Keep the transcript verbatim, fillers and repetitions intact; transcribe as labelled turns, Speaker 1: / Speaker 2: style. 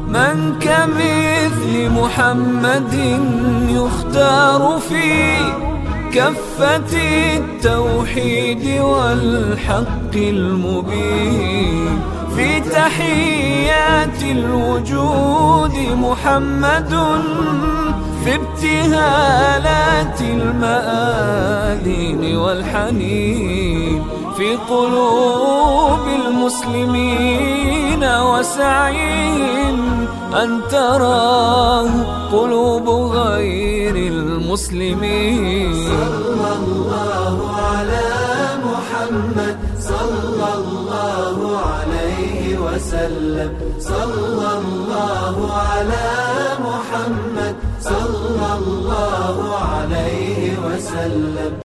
Speaker 1: من كمثل محمد يختار في كفة التوحيد والحق المبين. في تحيات الوجود محمد، في ابتهالات المآذين والحنين. في قلوب المسلمين وسعيهم أن تراه قلوب غير المسلمين.
Speaker 2: صلى الله على محمد صلى الله عليه وسلم. صلى الله على محمد صلى الله عليه وسلم.